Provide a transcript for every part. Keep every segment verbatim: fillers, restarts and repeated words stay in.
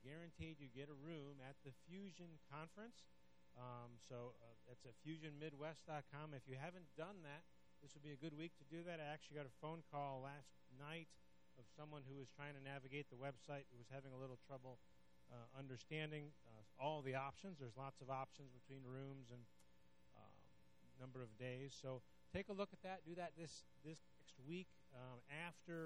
guaranteed you get a room at the Fusion Conference. Um, so uh, that's at fusion midwest dot com. If you haven't done that, this would be a good week to do that. I actually got a phone call last night of someone who was trying to navigate the website, who was having a little trouble uh, understanding uh, all the options. There's lots of options between rooms and uh, number of days. So take a look at that. Do that this, this next week um, after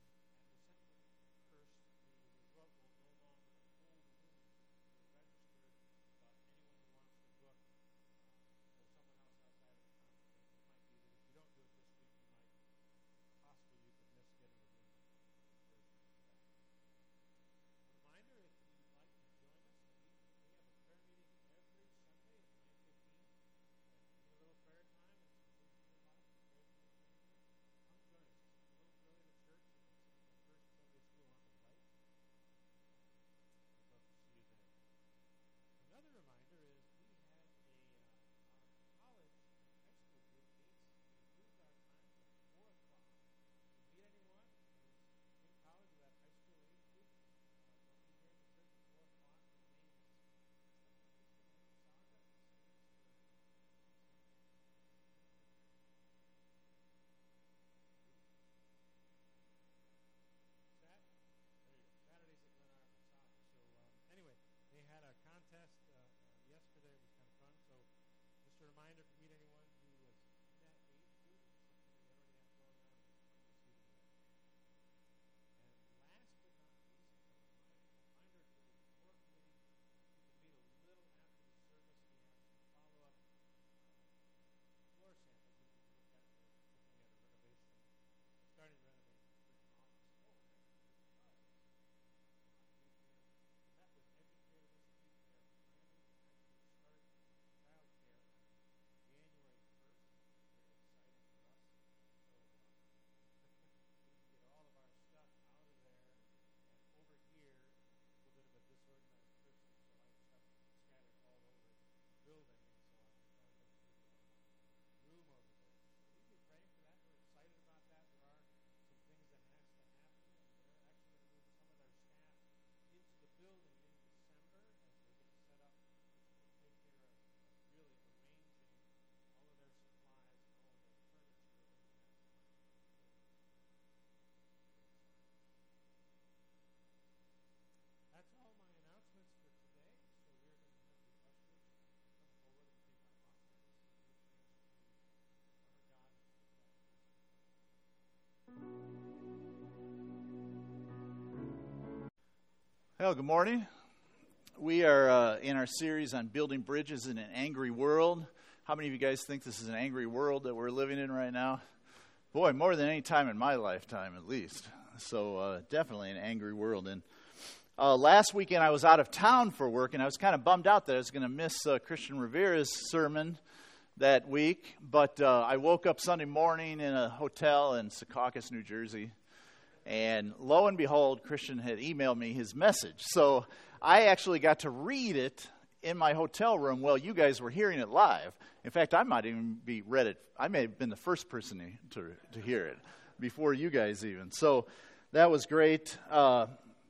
contest uh, uh, yesterday. It was kind of fun. So just a reminder, if you meet anyone who was in that age group, something they already have going on, it's fun to see them there. And last but not least, a reminder to the core committee, you can meet a little after the service. We have some follow-up uh, floor samples we can look at. We're looking at a renovation, starting renovation for an office. Oh, that was educated this week. Disorganized person, so I have stuff scattered all over the building, and so I'm trying to make sure we have room over there. So we'll be praying for that. We're excited about that. There are some things that has to happen, and they're actually going to move some of their staff into the building in December as they get set up, which will take care of uh, really arranging all of their supplies and all of their furniture over the next month. That's all my announcements for today. So we're going to have the ushers come forward and take our offerings and give a chance to honor God and put that in. Well, good morning. We are uh, in our series on building bridges in an angry world. How many of you guys think this is an angry world that we're living in right now? Boy, more than any time in my lifetime, at least. So uh, definitely an angry world. And Uh, last weekend I was out of town for work, and I was kind of bummed out that I was going to miss uh, Christian Rivera's sermon that week. But uh, I woke up Sunday morning in a hotel in Secaucus, New Jersey, and lo and behold, Christian had emailed me his message. So I actually got to read it in my hotel room while you guys were hearing it live. In fact, I might even be read it. I may have been the first person to to, to hear it before you guys even. So that was great. Uh,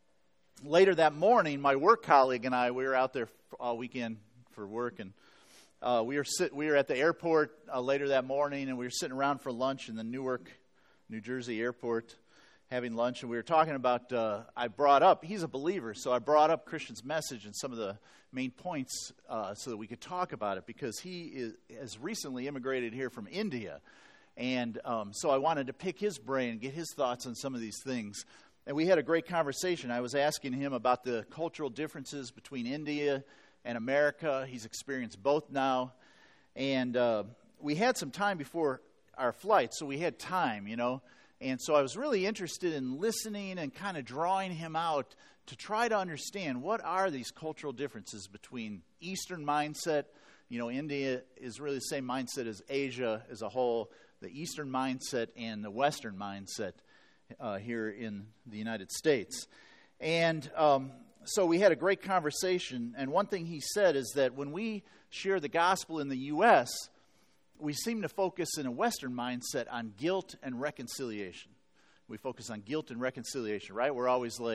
Later that morning, my work colleague and I, we were out there all weekend for work, and uh, we were sit, we were at the airport uh, later that morning, and we were sitting around for lunch in the Newark, New Jersey airport, having lunch, and we were talking about, uh, I brought up, he's a believer, so I brought up Christian's message and some of the main points uh, so that we could talk about it, because he is, has recently immigrated here from India, and um, so I wanted to pick his brain and get his thoughts on some of these things. And we had a great conversation. I was asking him about the cultural differences between India and America. He's experienced both now. And uh, we had some time before our flight, so we had time, you know. And so I was really interested in listening and kind of drawing him out to try to understand what are these cultural differences between Eastern mindset. You know, India is really the same mindset as Asia as a whole, the Eastern mindset and the Western mindset. Uh, here in the United States. And um, so we had a great conversation, and one thing he said is that when we share the gospel in the U S, we seem to focus in a Western mindset on guilt and reconciliation. We focus on guilt and reconciliation, right? We're always like,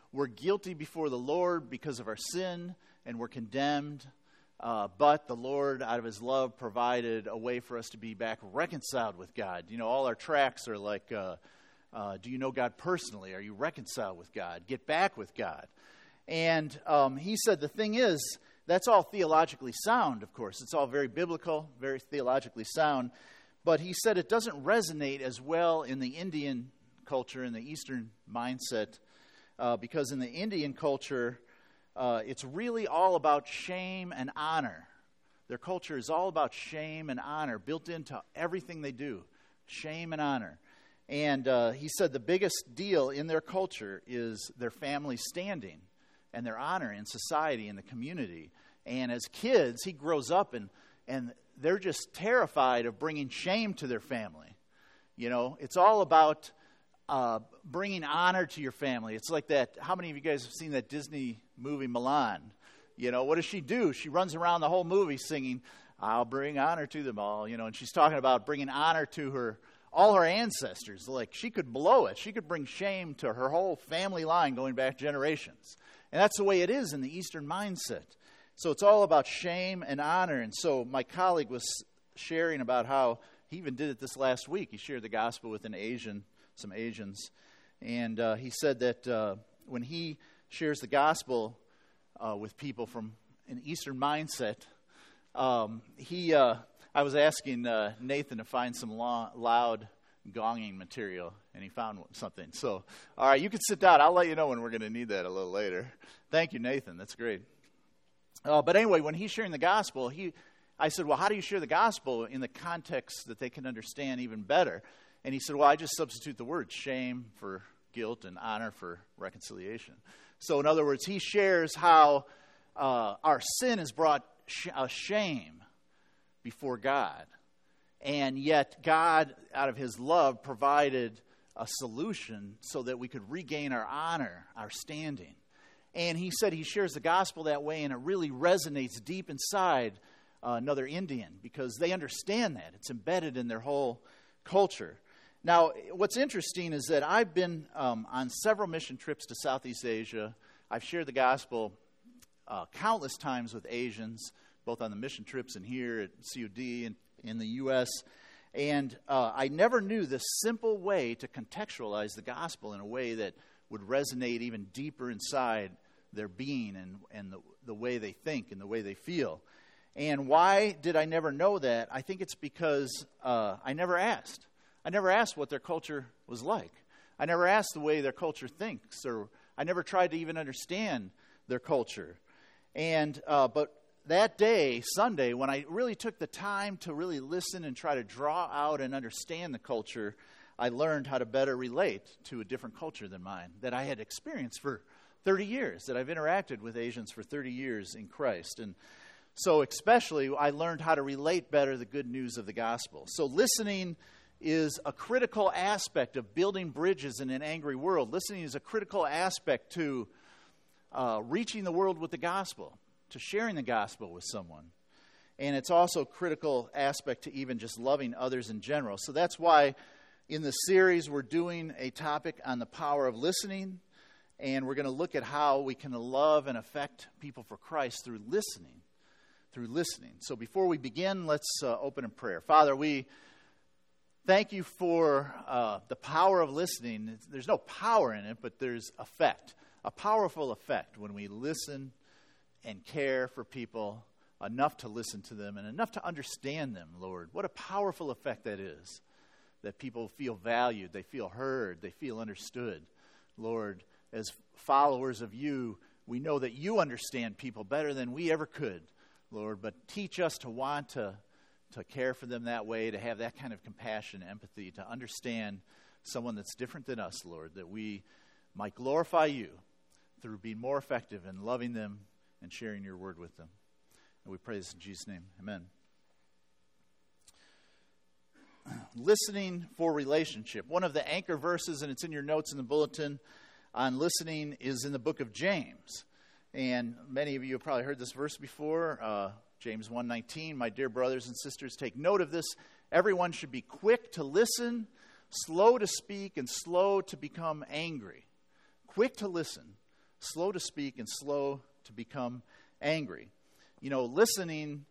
we're guilty before the Lord because of our sin, and we're condemned. Uh, but the Lord, out of his love, provided a way for us to be back reconciled with God. You know, all our tracks are like, uh, uh, do you know God personally? Are you reconciled with God? Get back with God. And um, he said the thing is, that's all theologically sound, of course. It's all very biblical, very theologically sound. But he said it doesn't resonate as well in the Indian culture, in the Eastern mindset, uh, because in the Indian culture, uh, it's really all about shame and honor. Their culture is all about shame and honor, built into everything they do, shame and honor. And uh, he said the biggest deal in their culture is their family standing and their honor in society, in the community. And as kids, he grows up and, and they're just terrified of bringing shame to their family. You know, it's all about uh, bringing honor to your family. It's like that, how many of you guys have seen that Disney movie, Mulan? You know, what does she do? She runs around the whole movie singing, I'll bring honor to them all, you know, and she's talking about bringing honor to her, all her ancestors. Like, she could blow it. She could bring shame to her whole family line going back generations. And that's the way it is in the Eastern mindset. So it's all about shame and honor. And so my colleague was sharing about how he even did it this last week. He shared the gospel with an Asian, some Asians. And uh, he said that uh, when he shares the gospel uh, with people from an Eastern mindset, um, he, uh, I was asking uh, Nathan to find some lo- loud gonging material, and he found something. So, all right, you can sit down. I'll let you know when we're going to need that a little later. Thank you, Nathan. That's great. Uh, but anyway, when he's sharing the gospel, he, I said, well, how do you share the gospel in the context that they can understand even better? And he said, well, I just substitute the words shame for guilt and honor for reconciliation. So in other words, he shares how uh, our sin has brought sh- a shame before God. And yet God, out of his love, provided a solution so that we could regain our honor, our standing. And he said he shares the gospel that way, and it really resonates deep inside uh, another Indian because they understand that. It's embedded in their whole culture. Now, what's interesting is that I've been um, on several mission trips to Southeast Asia. I've shared the gospel uh, countless times with Asians, both on the mission trips and here at C U D and in the U S And uh, I never knew this simple way to contextualize the gospel in a way that would resonate even deeper inside their being and, and the, the way they think and the way they feel. And why did I never know that? I think it's because uh, I never asked. I never asked what their culture was like. I never asked the way their culture thinks, or I never tried to even understand their culture. And uh, but that day, Sunday, when I really took the time to really listen and try to draw out and understand the culture, I learned how to better relate to a different culture than mine that I had experienced for thirty years, that I've interacted with Asians for thirty years in Christ. And so especially, I learned how to relate better the good news of the gospel. So listening is a critical aspect of building bridges in an angry world. Listening is a critical aspect to uh, reaching the world with the gospel, to sharing the gospel with someone. And it's also a critical aspect to even just loving others in general. So that's why in the series we're doing a topic on the power of listening, and we're going to look at how we can love and affect people for Christ through listening, through listening. So before we begin, let's uh, open in prayer. Father, we thank you for uh, the power of listening. There's no power in it, but there's effect, a powerful effect when we listen and care for people enough to listen to them and enough to understand them, Lord. What a powerful effect that is, that people feel valued, they feel heard, they feel understood. Lord, as followers of you, we know that you understand people better than we ever could, Lord, but teach us to want to, to care for them that way, to have that kind of compassion, empathy, to understand someone that's different than us, Lord, that we might glorify you through being more effective in loving them and sharing your word with them. And we pray this in Jesus' name. Amen. Listening for relationship. One of the anchor verses, and it's in your notes in the bulletin, on listening is in the book of James. And many of you have probably heard this verse before. Uh, James one nineteen, my dear brothers and sisters, take note of this. Everyone should be quick to listen, slow to speak, and slow to become angry. Quick to listen, slow to speak and slow to become angry. You know, listening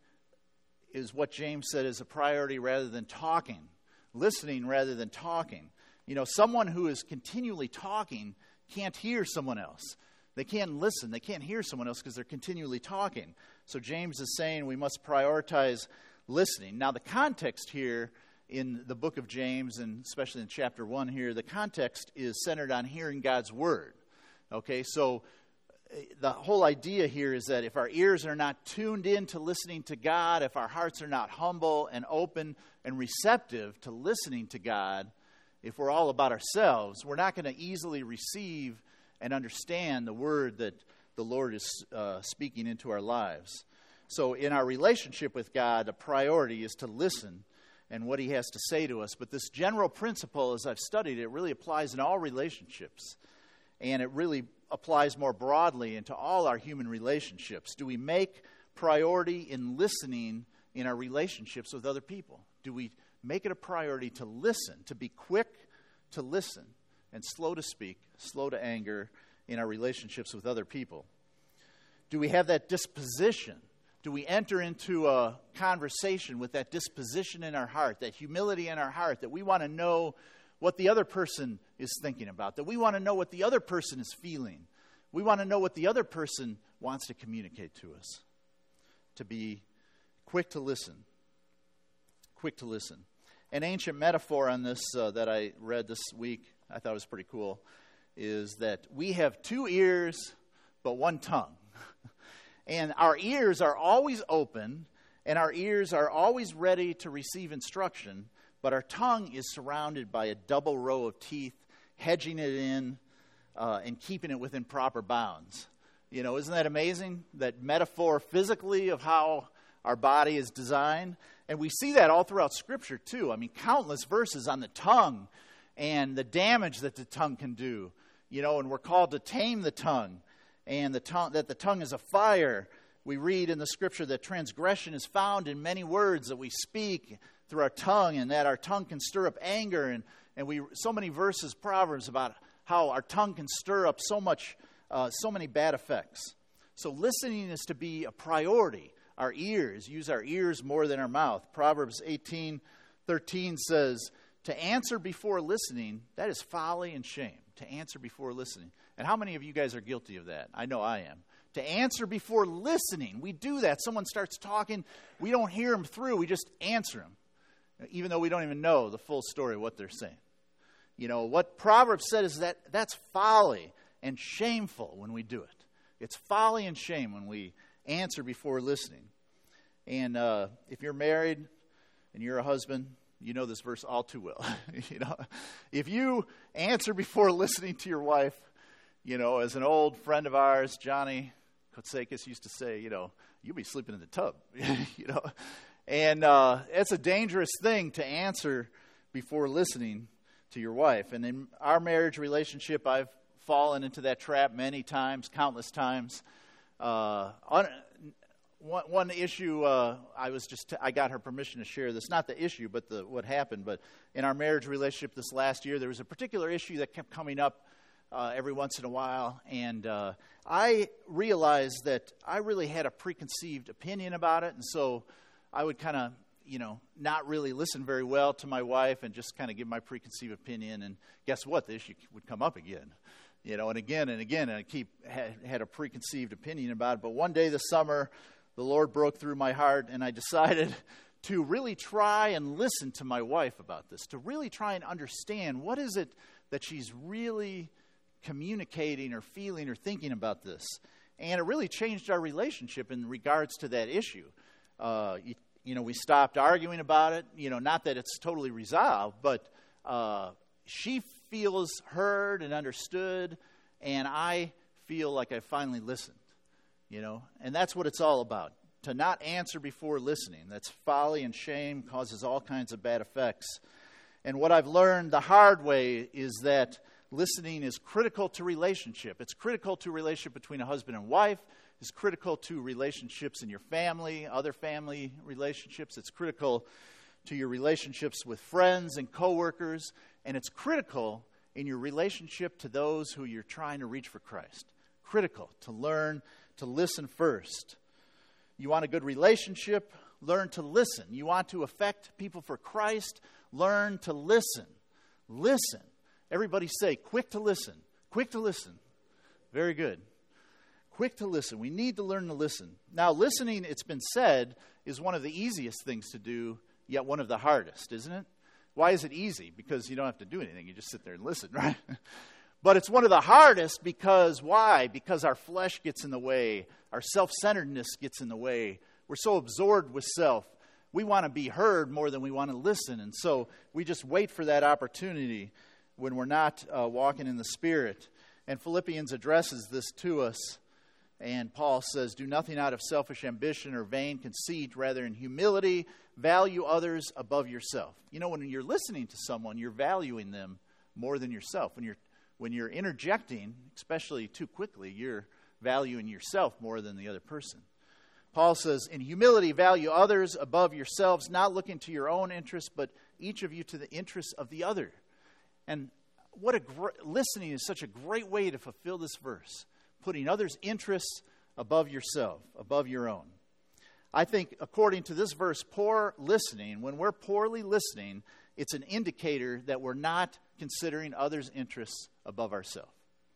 is what James said is a priority rather than talking. Listening rather than talking. You know, someone who is continually talking can't hear someone else. They can't listen. They can't hear someone else because they're continually talking. So James is saying we must prioritize listening. Now, the context here in the book of James, and especially in chapter one here, the context is centered on hearing God's word. Okay, so the whole idea here is that if our ears are not tuned in to listening to God, if our hearts are not humble and open and receptive to listening to God, if we're all about ourselves, we're not going to easily receive and understand the word that the Lord is uh, speaking into our lives. So in our relationship with God, a priority is to listen and what he has to say to us. But this general principle, as I've studied it, really applies in all relationships. And it really applies more broadly into all our human relationships. Do we make priority in listening in our relationships with other people? Do we make it a priority to listen, to be quick to listen, and slow to speak, slow to anger in our relationships with other people? Do we have that disposition? Do we enter into a conversation with that disposition in our heart, that humility in our heart, that we want to know what the other person is thinking about, that we want to know what the other person is feeling? We want to know what the other person wants to communicate to us. To be quick to listen. Quick to listen. An ancient metaphor on this uh, that I read this week, I thought was pretty cool, is that we have two ears but one tongue. And our ears are always open, and our ears are always ready to receive instruction, but our tongue is surrounded by a double row of teeth, hedging it in uh, and keeping it within proper bounds. You know, isn't that amazing? That metaphor physically of how our body is designed. And we see that all throughout Scripture, too. I mean, countless verses on the tongue and the damage that the tongue can do. You know, and we're called to tame the tongue. And the tongue, that the tongue is a fire. We read in the Scripture that transgression is found in many words that we speak through our tongue, and that our tongue can stir up anger. And, and we so many verses, Proverbs, about how our tongue can stir up so much, uh, so many bad effects. So listening is to be a priority. Our ears, use our ears more than our mouth. Proverbs eighteen thirteen says, to answer before listening, that is folly and shame. To answer before listening. And how many of you guys are guilty of that? I know I am. To answer before listening. We do that. Someone starts talking. We don't hear them through. We just answer them. Even though we don't even know the full story of what they're saying. You know, what Proverbs said is that that's folly and shameful when we do it. It's folly and shame when we answer before listening. And uh, if you're married and you're a husband, you know this verse all too well. You know, if you answer before listening to your wife, you know, as an old friend of ours, Johnny Kotsakis used to say, you know, you'll be sleeping in the tub. You know, and uh, it's a dangerous thing to answer before listening to your wife. And in our marriage relationship, I've fallen into that trap many times, countless times. Uh, on, one, one issue, uh, I was just, t- I got her permission to share this. Not the issue, but the what happened. But in our marriage relationship this last year, there was a particular issue that kept coming up uh, every once in a while. And uh, I realized that I really had a preconceived opinion about it. And so I would kind of, you know, not really listen very well to my wife and just kind of give my preconceived opinion. And guess what? The issue would come up again. You know, and again and again, and I keep had, had a preconceived opinion about it. But one day this summer, the Lord broke through my heart, and I decided to really try and listen to my wife about this, to really try and understand what is it that she's really communicating or feeling or thinking about this. And it really changed our relationship in regards to that issue. Uh, you, you know, we stopped arguing about it. You know, not that it's totally resolved, but uh, she feels heard and understood, and I feel like I finally listened, you know, and that's what it's all about. To not answer before listening. That's folly and shame, causes all kinds of bad effects. And what I've learned the hard way is that listening is critical to relationship. It's critical to relationship between a husband and wife. It's critical to relationships in your family, other family relationships. It's critical to your relationships with friends and coworkers. And it's critical in your relationship to those who you're trying to reach for Christ. critical to learn to listen first. You want a good relationship? Learn to listen. You want to affect people for Christ? Learn to listen. Listen. Everybody say, quick to listen. Quick to listen. Very good. Quick to listen. We need to learn to listen. Now, listening, it's been said, is one of the easiest things to do, yet one of the hardest, isn't it? Why is it easy? Because you don't have to do anything. You just sit there and listen, right? But it's one of the hardest because, why? Because our flesh gets in the way. Our self-centeredness gets in the way. We're so absorbed with self. We want to be heard more than we want to listen. And so we just wait for that opportunity when we're not uh, walking in the Spirit. And Philippians addresses this to us. And Paul says, do nothing out of selfish ambition or vain conceit, rather in humility, value others above yourself. You know, when you're listening to someone, you're valuing them more than yourself. When you're when you're interjecting, especially too quickly, you're valuing yourself more than the other person. Paul says, in humility, value others above yourselves, not looking to your own interests, but each of you to the interests of the other. And what a great, listening is such a great way to fulfill this verse. Putting others' interests above yourself, above your own. I think, according to this verse, poor listening, when we're poorly listening, it's an indicator that we're not considering others' interests above ourselves.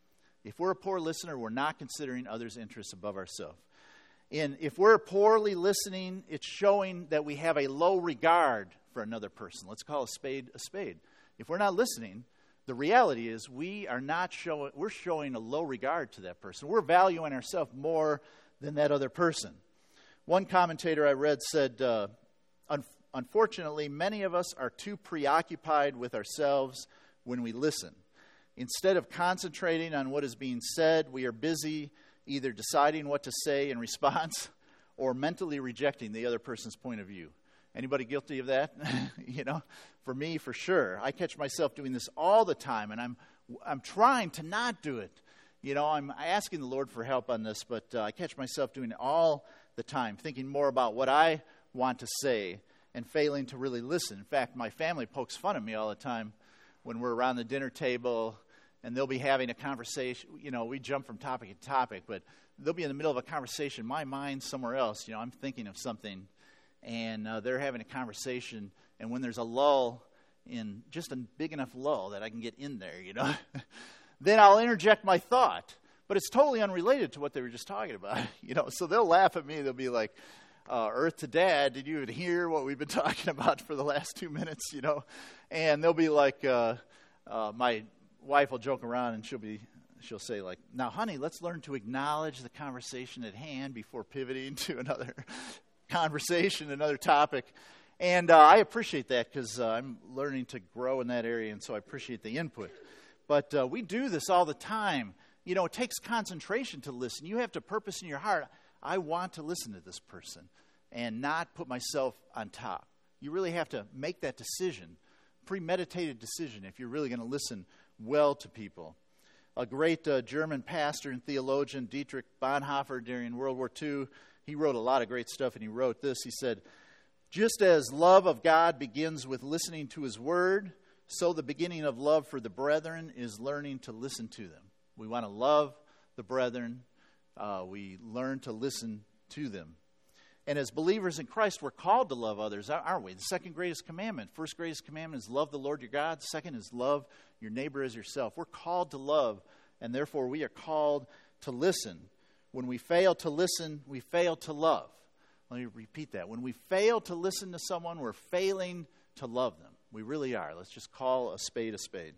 If we're a poor listener, we're not considering others' interests above ourselves. And if we're poorly listening, it's showing that we have a low regard for another person. Let's call a spade a spade. If we're not listening, the reality is we are not showing, we're showing a low regard to that person. We're valuing ourselves more than that other person. One commentator I read said, uh, un- unfortunately, many of us are too preoccupied with ourselves when we listen. Instead of concentrating on what is being said, we are busy either deciding what to say in response or mentally rejecting the other person's point of view. Anybody guilty of that? You know, for me, for sure. I catch myself doing this all the time, and I'm I'm trying to not do it. You know, I'm asking the Lord for help on this, but uh, I catch myself doing it all the time, thinking more about what I want to say and failing to really listen. In fact, my family pokes fun at me all the time when we're around the dinner table, and they'll be having a conversation. You know, we jump from topic to topic, but they'll be in the middle of a conversation. My mind's somewhere else. You know, I'm thinking of something. And uh, they're having a conversation, and when there's a lull, in just a big enough lull that I can get in there, you know, then I'll interject my thought. But it's totally unrelated to what they were just talking about, you know. So they'll laugh at me. They'll be like, uh, Earth to Dad, did you even hear what we've been talking about for the last two minutes, you know? And they'll be like, uh, uh, my wife will joke around, and she'll be, she'll say, like, now, honey, let's learn to acknowledge the conversation at hand before pivoting to another conversation, another topic. And uh, I appreciate that because uh, I'm learning to grow in that area, and so I appreciate the input. But uh, we do this all the time. You know, it takes concentration to listen. You have to purpose in your heart, I want to listen to this person and not put myself on top. You really have to make that decision, premeditated decision, if you're really going to listen well to people. A great uh, German pastor and theologian, Dietrich Bonhoeffer, during World War Two, he wrote a lot of great stuff, and he wrote this. He said, just as love of God begins with listening to His Word, so the beginning of love for the brethren is learning to listen to them. We want to love the brethren. Uh, we learn to listen to them. And as believers in Christ, we're called to love others, aren't we? The second greatest commandment. First greatest commandment is love the Lord your God. Second is love your neighbor as yourself. We're called to love, and therefore we are called to listen. When we fail to listen, we fail to love. Let me repeat that. When we fail to listen to someone, we're failing to love them. We really are. Let's just call a spade a spade.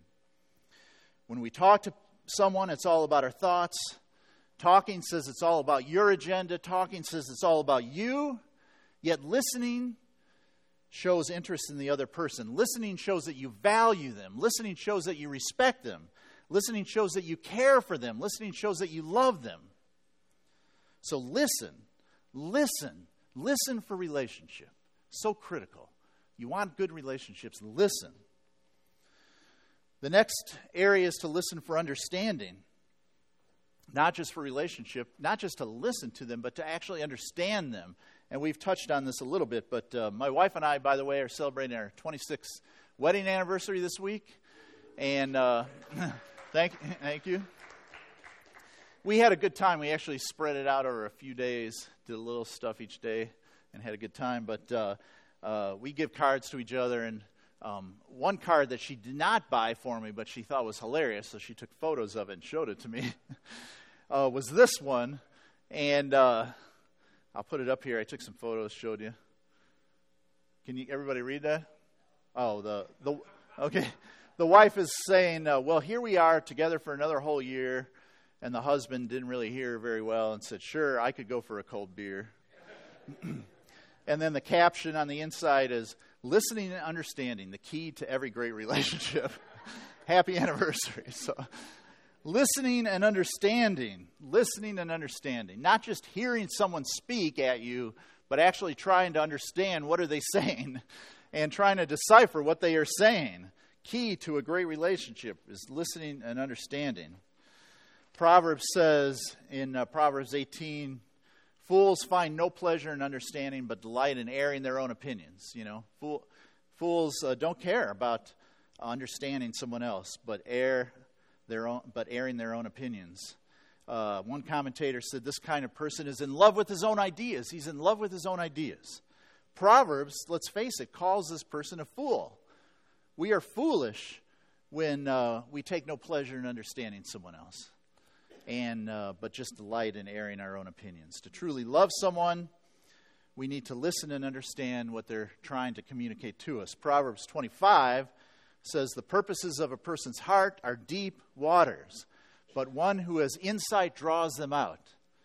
When we talk to someone, it's all about our thoughts. Talking says it's all about your agenda. Talking says it's all about you. Yet listening shows interest in the other person. Listening shows that you value them. Listening shows that you respect them. Listening shows that you care for them. Listening shows that you love them. So listen, listen, listen for relationship. So critical. You want good relationships, listen. The next area is to listen for understanding. Not just for relationship, not just to listen to them, but to actually understand them. And we've touched on this a little bit, but uh, my wife and I, by the way, are celebrating our twenty-sixth wedding anniversary this week. And uh, thank, thank you. we had a good time. We actually spread it out over a few days, did a little stuff each day, and had a good time. But uh, uh, we give cards to each other, and um, one card that she did not buy for me, but she thought was hilarious, so she took photos of it and showed it to me, uh, was this one. And uh, I'll put it up here. I took some photos, showed you. Can you everybody read that? Oh, the the okay. The wife is saying, uh, well, here we are together for another whole year. And the husband didn't really hear her very well and said, sure, I could go for a cold beer. And then the caption on the inside is, listening and understanding, the key to every great relationship. Happy anniversary. So, listening and understanding, listening and understanding. Not just hearing someone speak at you, but actually trying to understand what are they saying and trying to decipher what they are saying. Key to a great relationship is listening and understanding. Proverbs says in uh, Proverbs eighteen, fools find no pleasure in understanding, but delight in airing their own opinions. You know, Fool, fools uh, don't care about understanding someone else, but air their own, but airing their own opinions. Uh, one commentator said this kind of person is in love with his own ideas. He's in love with his own ideas. Proverbs, let's face it, calls this person a fool. We are foolish when uh, we take no pleasure in understanding someone else. And uh, but just delight in airing our own opinions. To truly love someone, we need to listen and understand what they're trying to communicate to us. Proverbs twenty-five says, the purposes of a person's heart are deep waters, but one who has insight draws them out.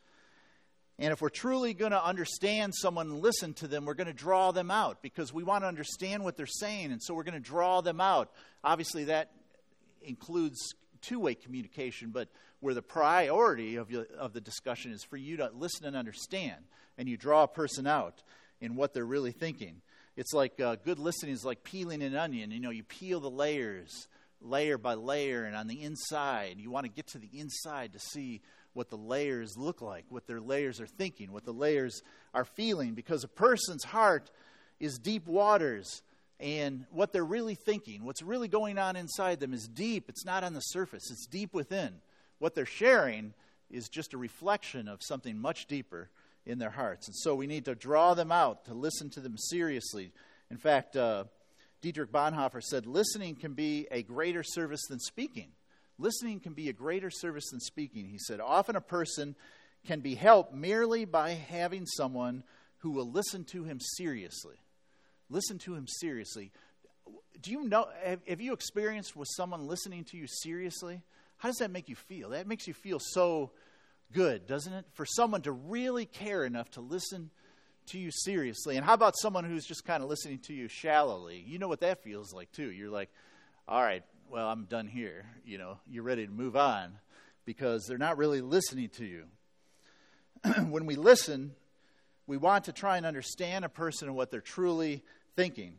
And if we're truly going to understand someone and listen to them, we're going to draw them out because we want to understand what they're saying, and so we're going to draw them out. Obviously, that includes two-way communication, but where the priority of, your, of the discussion is for you to listen and understand, and you draw a person out in what they're really thinking. It's like uh, good listening is like peeling an onion. You know, you peel the layers, layer by layer, and on the inside, you want to get to the inside to see what the layers look like, what their layers are thinking, what the layers are feeling, because a person's heart is deep waters. And what they're really thinking, what's really going on inside them is deep. It's not on the surface. It's deep within. What they're sharing is just a reflection of something much deeper in their hearts. And so we need to draw them out, to listen to them seriously. In fact, uh, Dietrich Bonhoeffer said, listening can be a greater service than speaking. Listening can be a greater service than speaking, he said. Often a person can be helped merely by having someone who will listen to him seriously. Listen to him seriously. Do you know, have, have you experienced with someone listening to you seriously? How does that make you feel? That makes you feel so good, doesn't it? For someone to really care enough to listen to you seriously. And how about someone who's just kind of listening to you shallowly? You know what that feels like too. You're like, all right, well, I'm done here. You know, you're ready to move on because they're not really listening to you. When we listen, we want to try and understand a person and what they're truly thinking.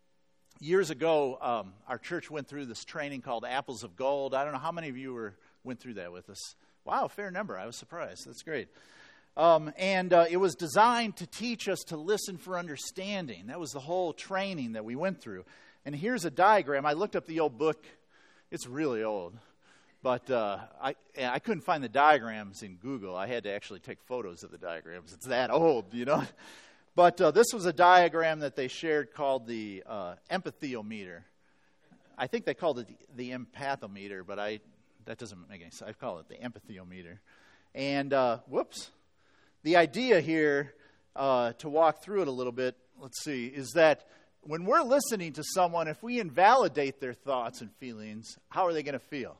Years ago, um, our church went through this training called Apples of Gold. I don't know how many of you were went through that with us. Wow, fair number. I was surprised. That's great. Um, and uh, it was designed to teach us to listen for understanding. That was the whole training that we went through. And here's a diagram. I looked up the old book. It's really old. But uh, I I couldn't find the diagrams in Google. I had to actually take photos of the diagrams. It's that old, you know. But uh, this was a diagram that they shared called the uh, empathiometer. I think they called it the, the empathometer, but I that doesn't make any sense. I call it the empathiometer. And, uh, whoops, the idea here, uh, to walk through it a little bit, let's see, is that when we're listening to someone, if we invalidate their thoughts and feelings, how are they going to feel?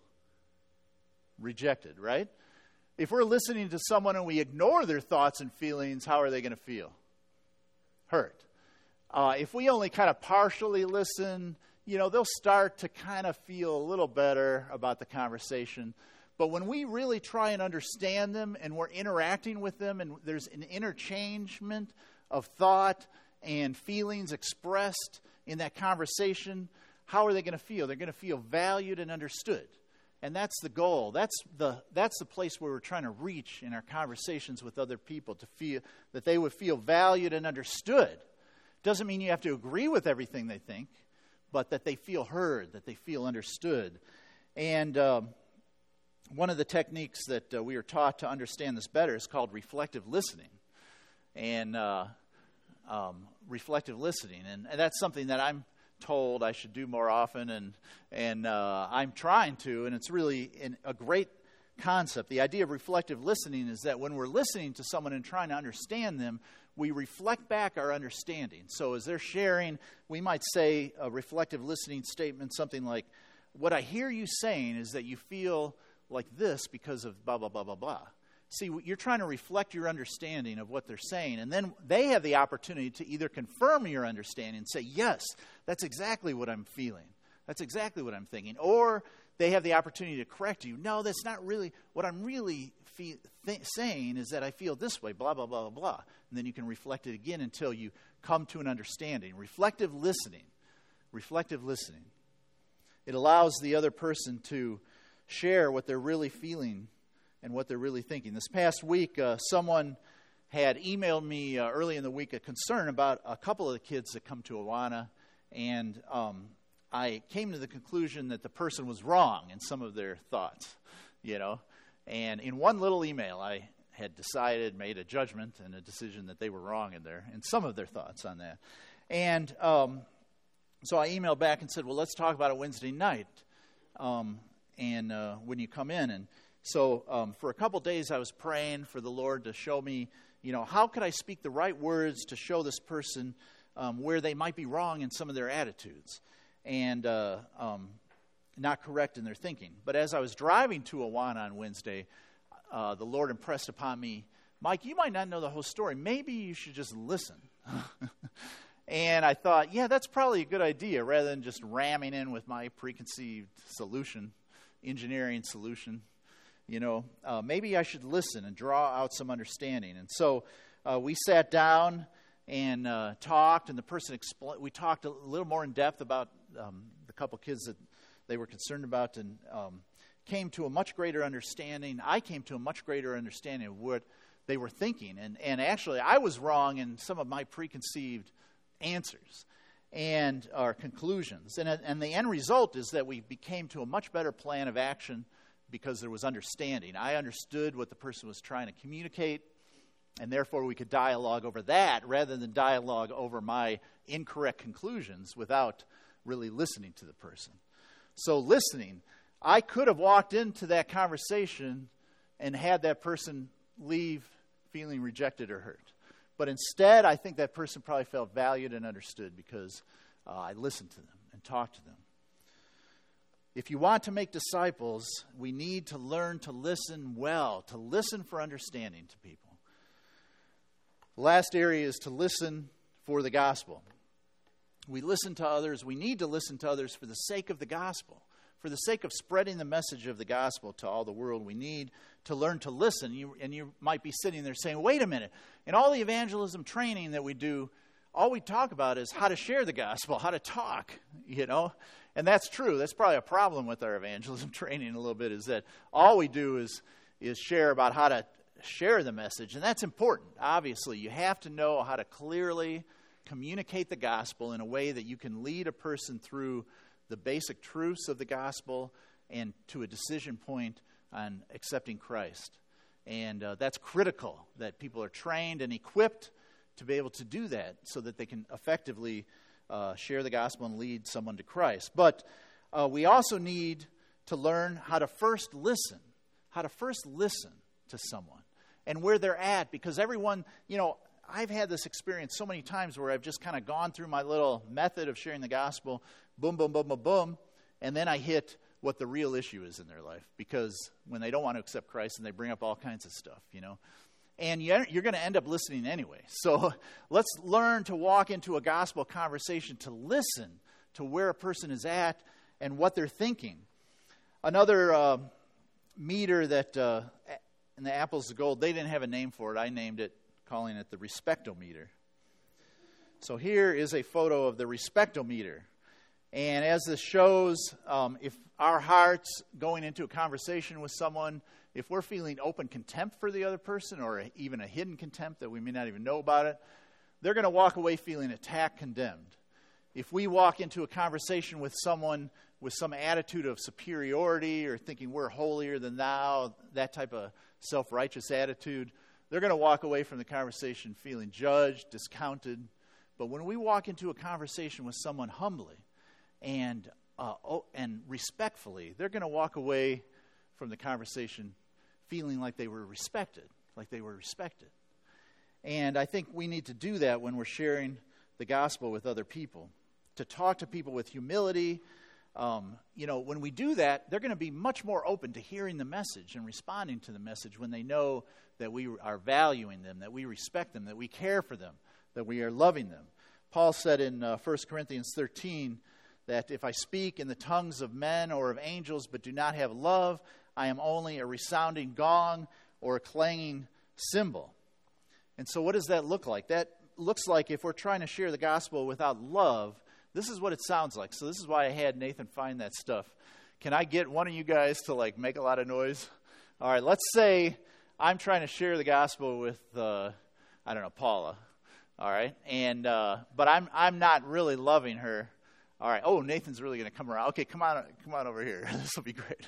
Rejected, right? If we're listening to someone and we ignore their thoughts and feelings, how are they going to feel? Hurt. Uh, if we only kind of partially listen, you know, they'll start to kind of feel a little better about the conversation. But when we really try and understand them and we're interacting with them and there's an interchangement of thought and feelings expressed in that conversation, how are they going to feel? They're going to feel valued and understood. And that's the goal. That's the that's the place where we're trying to reach in our conversations with other people, to feel that they would feel valued and understood. Doesn't mean you have to agree with everything they think, but that they feel heard, that they feel understood. And um, one of the techniques that uh, we are taught to understand this better is called reflective listening. And uh, um, reflective listening. And, and that's something that I'm told I should do more often, and and uh, I'm trying to, and it's really in, a great concept. The idea of reflective listening is that when we're listening to someone and trying to understand them, we reflect back our understanding. So as they're sharing, we might say a reflective listening statement, something like, what I hear you saying is that you feel like this because of blah, blah, blah, blah, blah. See, you're trying to reflect your understanding of what they're saying, and then they have the opportunity to either confirm your understanding and say, yes, that's exactly what I'm feeling. That's exactly what I'm thinking. Or they have the opportunity to correct you. No, that's not really, what I'm really fe- th- saying is that I feel this way, blah, blah, blah, blah, blah. And then you can reflect it again until you come to an understanding. Reflective listening. Reflective listening. It allows the other person to share what they're really feeling and what they're really thinking. This past week, uh, someone had emailed me uh, early in the week a concern about a couple of the kids that come to Awana, and um, I came to the conclusion that the person was wrong in some of their thoughts, you know. And in one little email, I had decided, made a judgment and a decision that they were wrong in their in some of their thoughts on that. And um, so I emailed back and said, well, let's talk about it Wednesday night, um, and uh, when you come in. And So um, for a couple days, I was praying for the Lord to show me, you know, how could I speak the right words to show this person um, where they might be wrong in some of their attitudes and uh, um, not correct in their thinking. But as I was driving to Awana on Wednesday, uh, the Lord impressed upon me, Mike, you might not know the whole story. Maybe you should just listen. And I thought, yeah, that's probably a good idea, rather than just ramming in with my preconceived solution, engineering solution. You know, uh, maybe I should listen and draw out some understanding. And so uh, we sat down and uh, talked, and the person expl- we talked a little more in depth about um, the couple kids that they were concerned about, and um, came to a much greater understanding. I came to a much greater understanding of what they were thinking. And, and actually, I was wrong in some of my preconceived answers and our conclusions. And, and the end result is that we became to a much better plan of action because there was understanding. I understood what the person was trying to communicate, and therefore we could dialogue over that rather than dialogue over my incorrect conclusions without really listening to the person. So listening, I could have walked into that conversation and had that person leave feeling rejected or hurt. But instead, I think that person probably felt valued and understood because uh, I listened to them and talked to them. If you want to make disciples, we need to learn to listen well, to listen for understanding to people. The last area is to listen for the gospel. We listen to others. We need to listen to others for the sake of the gospel. For the sake of spreading the message of the gospel to all the world, we need to learn to listen. You, and you might be sitting there saying, wait a minute, in all the evangelism training that we do, all we talk about is how to share the gospel, how to talk, you know. And that's true. That's probably a problem with our evangelism training a little bit, is that all we do is is share about how to share the message. And that's important. Obviously, you have to know how to clearly communicate the gospel in a way that you can lead a person through the basic truths of the gospel and to a decision point on accepting Christ. And uh, that's critical, that people are trained and equipped to be able to do that so that they can effectively uh, share the gospel and lead someone to Christ. But uh, we also need to learn how to first listen, how to first listen to someone and where they're at, because everyone, you know, I've had this experience so many times where I've just kind of gone through my little method of sharing the gospel, boom, boom, boom, boom, boom, and then I hit what the real issue is in their life, because when they don't want to accept Christ and they bring up all kinds of stuff, you know, and you're, you're going to end up listening anyway. So let's learn to walk into a gospel conversation to listen to where a person is at and what they're thinking. Another uh, meter that uh, in the Apples of Gold, they didn't have a name for it. I named it, calling it the respectometer. So here is a photo of the respectometer. And as this shows, um, if our hearts going into a conversation with someone, if we're feeling open contempt for the other person, or even a hidden contempt that we may not even know about it, they're going to walk away feeling attacked, condemned. if we walk into a conversation with someone with some attitude of superiority or thinking we're holier than thou, that type of self-righteous attitude, they're going to walk away from the conversation feeling judged, discounted. But when we walk into a conversation with someone humbly and uh, oh, and respectfully, they're going to walk away from the conversation feeling like they were respected, like they were respected. And I think we need to do that when we're sharing the gospel with other people, to talk to people with humility. Um, you know, when we do that, they're going to be much more open to hearing the message and responding to the message when they know that we are valuing them, that we respect them, that we care for them, that we are loving them. Paul said in uh, First Corinthians thirteen that if I speak in the tongues of men or of angels but do not have love, I am only a resounding gong or a clanging cymbal. And so what does that look like? That looks like if we're trying to share the gospel without love, this is what it sounds like. So this is why I had Nathan find that stuff. Can I get one of you guys to like make a lot of noise? All right, let's say I'm trying to share the gospel with, uh, I don't know, Paula. All right, and uh, but I'm I'm not really loving her. All right. Oh, Nathan's really going to come around. Okay, come on, come on over here. This will be great.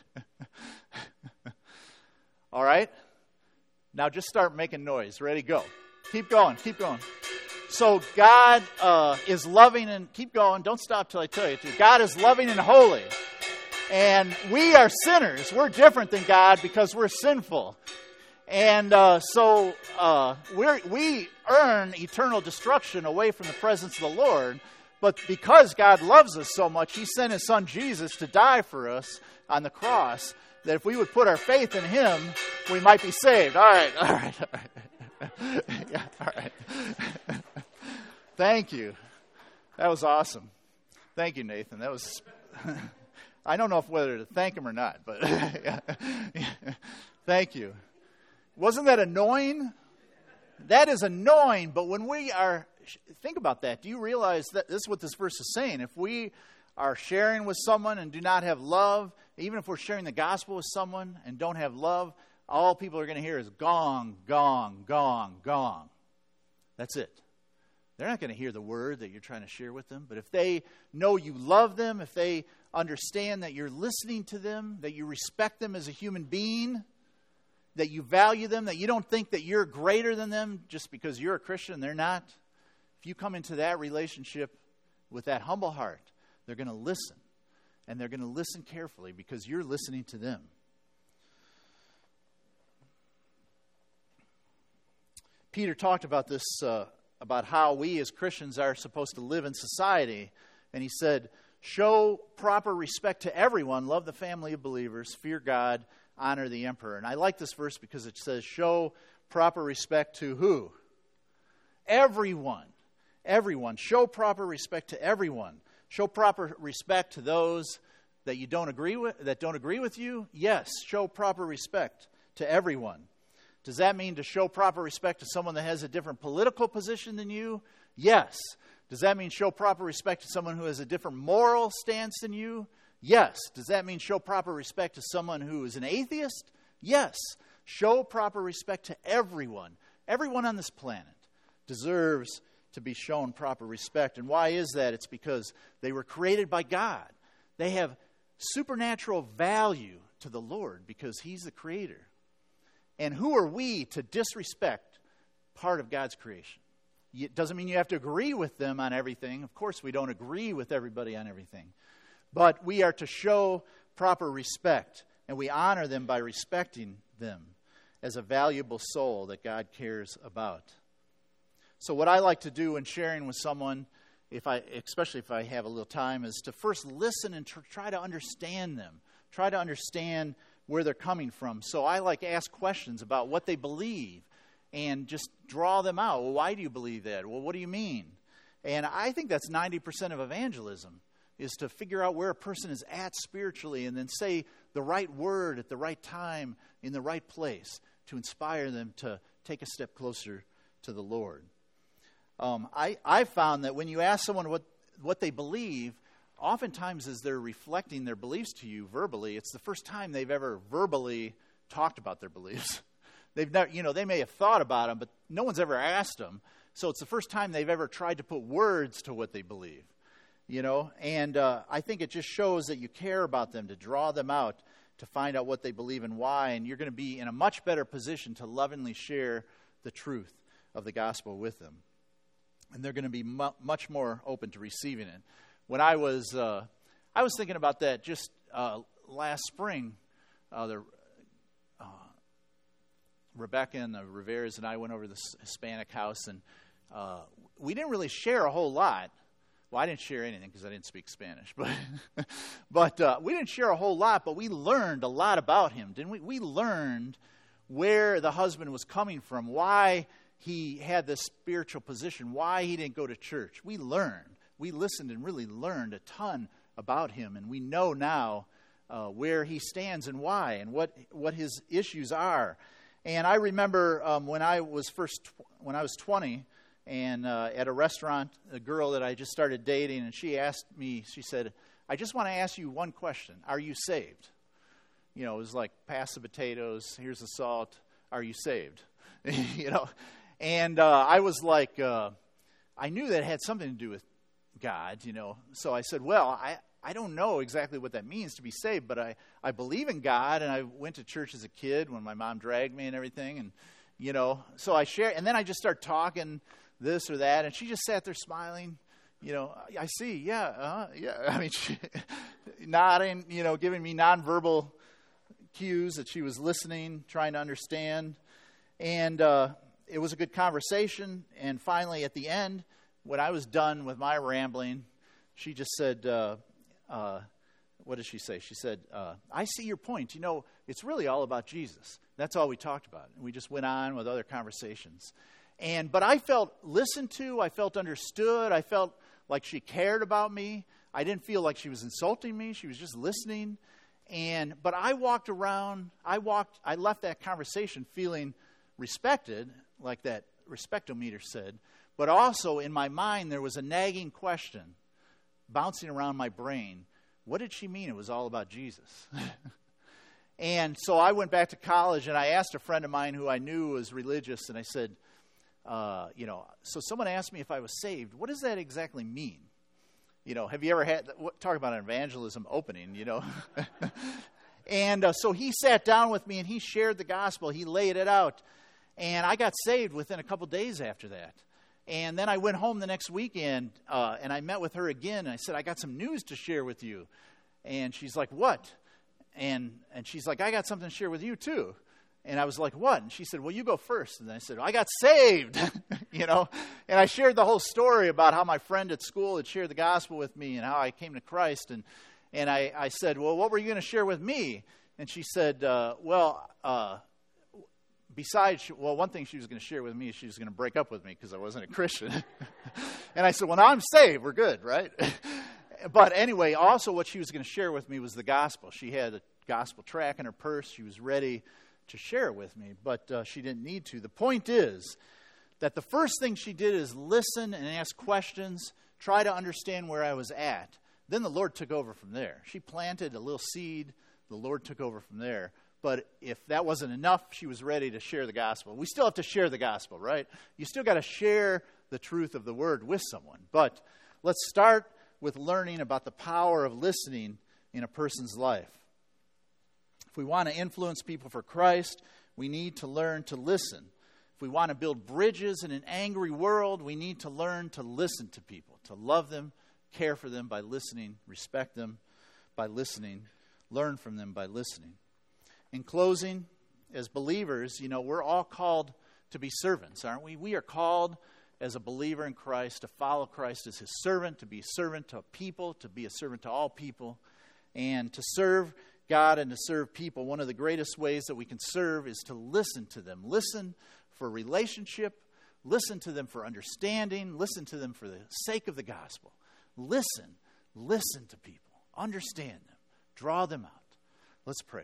All right. Now just start making noise. Ready? Go. Keep going. Keep going. So God uh, is loving and keep going. Don't stop till I tell you to. God is loving and holy. And we are sinners. We're different than God because we're sinful. And uh, so uh, we're, we earn eternal destruction away from the presence of the Lord. But because God loves us so much, He sent His Son Jesus to die for us on the cross, that if we would put our faith in Him, we might be saved. All right, all right, all right. Yeah, all right. Thank you. That was awesome. Thank you, Nathan. That was, I don't know if whether to thank him or not, but yeah. Thank you. Wasn't that annoying? That is annoying, but when we are, think about that. Do you realize that this is what this verse is saying? If we are sharing with someone and do not have love, even if we're sharing the gospel with someone and don't have love, all people are going to hear is gong, gong, gong, gong. That's it. They're not going to hear the word that you're trying to share with them. But if they know you love them, if they understand that you're listening to them, that you respect them as a human being, that you value them, that you don't think that you're greater than them just because you're a Christian and they're not. If you come into that relationship with that humble heart, they're going to listen. And they're going to listen carefully because you're listening to them. Peter talked about this, uh, about how we as Christians are supposed to live in society. And he said, show proper respect to everyone, love the family of believers, fear God, honor the emperor. And I like this verse because it says, show proper respect to who? Everyone. Everyone. Show proper respect to everyone. Show proper respect to those that you don't agree with, that don't agree with you. Yes, show proper respect to everyone. Does that mean to show proper respect to someone that has a different political position than you? Yes. Does that mean show proper respect to someone who has a different moral stance than you? Yes. Does that mean show proper respect to someone who is an atheist? Yes. Show proper respect to everyone. Everyone on this planet deserves to be shown proper respect. And why is that? It's because they were created by God. They have supernatural value to the Lord because He's the Creator. And who are we to disrespect part of God's creation? It doesn't mean you have to agree with them on everything. Of course, we don't agree with everybody on everything. But we are to show proper respect, and we honor them by respecting them as a valuable soul that God cares about. So what I like to do in sharing with someone, if I, especially if I have a little time, is to first listen and tr- try to understand them. Try to understand where they're coming from. So I like ask questions about what they believe and just draw them out. Well, why do you believe that? Well, what do you mean? And I think that's ninety percent of evangelism, is to figure out where a person is at spiritually and then say the right word at the right time in the right place to inspire them to take a step closer to the Lord. Um, I, I found that when you ask someone what, what they believe, oftentimes as they're reflecting their beliefs to you verbally, it's the first time they've ever verbally talked about their beliefs. They've never, you know, they may have thought about them, but no one's ever asked them. So it's the first time they've ever tried to put words to what they believe. you know. And uh, I think it just shows that you care about them, to draw them out, to find out what they believe and why. And you're going to be in a much better position to lovingly share the truth of the gospel with them. And they're going to be mu- much more open to receiving it. When I was, uh, I was thinking about that just uh, last spring. Uh, the uh, Rebecca and the Riveras and I went over to this Hispanic house, and uh, we didn't really share a whole lot. Well, I didn't share anything because I didn't speak Spanish, but but uh, we didn't share a whole lot. But we learned a lot about him, didn't we? We learned where the husband was coming from, why he had this spiritual position, why he didn't go to church. We learned. We listened and really learned a ton about him, and we know now uh, where he stands and why, and what what his issues are. And I remember um, when I was first when I was twenty, and uh, at a restaurant, a girl that I just started dating, and she asked me, she said, "I just want to ask you one question: are you saved?" You know, it was like, pass the potatoes, here's the salt. Are you saved? You know, and uh, I was like, uh, I knew that had something to do with God, you know. So I said, well, I, I don't know exactly what that means to be saved, but I, I believe in God, and I went to church as a kid when my mom dragged me and everything, and, you know, so I share, and then I just start talking this or that, and she just sat there smiling, you know, I, I see, yeah, uh, yeah, I mean, she, nodding, you know, giving me nonverbal cues that she was listening, trying to understand, and uh, it was a good conversation, and finally at the end, when I was done with my rambling, she just said, uh, uh, what did she say? She said, uh, I see your point. You know, it's really all about Jesus. That's all we talked about. And we just went on with other conversations. And But I felt listened to. I felt understood. I felt like she cared about me. I didn't feel like she was insulting me. She was just listening. And But I walked around, I walked, I left that conversation feeling respected, like that respectometer said. But also in my mind, there was a nagging question bouncing around my brain. What did she mean it was all about Jesus? And so I went back to college, and I asked a friend of mine who I knew was religious, and I said, uh, you know, so someone asked me if I was saved. What does that exactly mean? You know, have you ever had, talk about an evangelism opening, you know? And uh, so he sat down with me, and he shared the gospel. He laid it out. And I got saved within a couple days after that. And then I went home the next weekend, uh, and I met with her again, and I said, I got some news to share with you. And she's like, what? And and she's like, I got something to share with you too. And I was like, what? And she said, well, you go first. And I said, well, I got saved, you know. And I shared the whole story about how my friend at school had shared the gospel with me and how I came to Christ. And and I, I said, well, what were you going to share with me? And she said, uh, well, uh, besides, well, one thing she was going to share with me is she was going to break up with me because I wasn't a Christian. And I said, well, now I'm saved. We're good, right? But anyway, also what she was going to share with me was the gospel. She had a gospel tract in her purse. She was ready to share it with me, but uh, she didn't need to. The point is that the first thing she did is listen and ask questions, try to understand where I was at. Then the Lord took over from there. She planted a little seed. The Lord took over from there. But if that wasn't enough, she was ready to share the gospel. We still have to share the gospel, right? You still got to share the truth of the word with someone. But let's start with learning about the power of listening in a person's life. If we want to influence people for Christ, we need to learn to listen. If we want to build bridges in an angry world, we need to learn to listen to people, to love them, care for them by listening, respect them by listening, learn from them by listening. In closing, as believers, you know, we're all called to be servants, aren't we? We are called as a believer in Christ to follow Christ as his servant, to be a servant to people, to be a servant to all people, and to serve God and to serve people. One of the greatest ways that we can serve is to listen to them. Listen for relationship. Listen to them for understanding. Listen to them for the sake of the gospel. Listen. Listen to people. Understand them. Draw them out. Let's pray.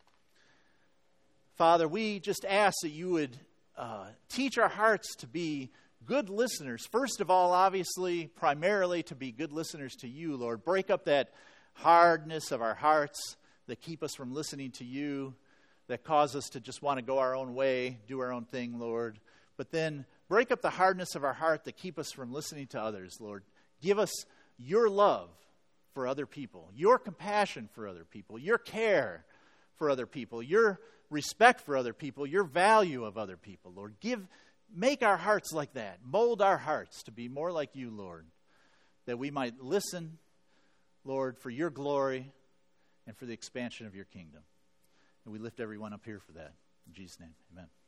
Father, we just ask that you would uh, teach our hearts to be good listeners. First of all, obviously, primarily to be good listeners to you, Lord. Break up that hardness of our hearts that keep us from listening to you, that cause us to just want to go our own way, do our own thing, Lord. But then break up the hardness of our heart that keep us from listening to others, Lord. Give us your love for other people, your compassion for other people, your care for other people, your respect for other people, your value of other people, Lord. Give, make our hearts like that. Mold our hearts to be more like you, Lord, that we might listen, Lord, for your glory and for the expansion of your kingdom. And we lift everyone up here for that. In Jesus' name, amen.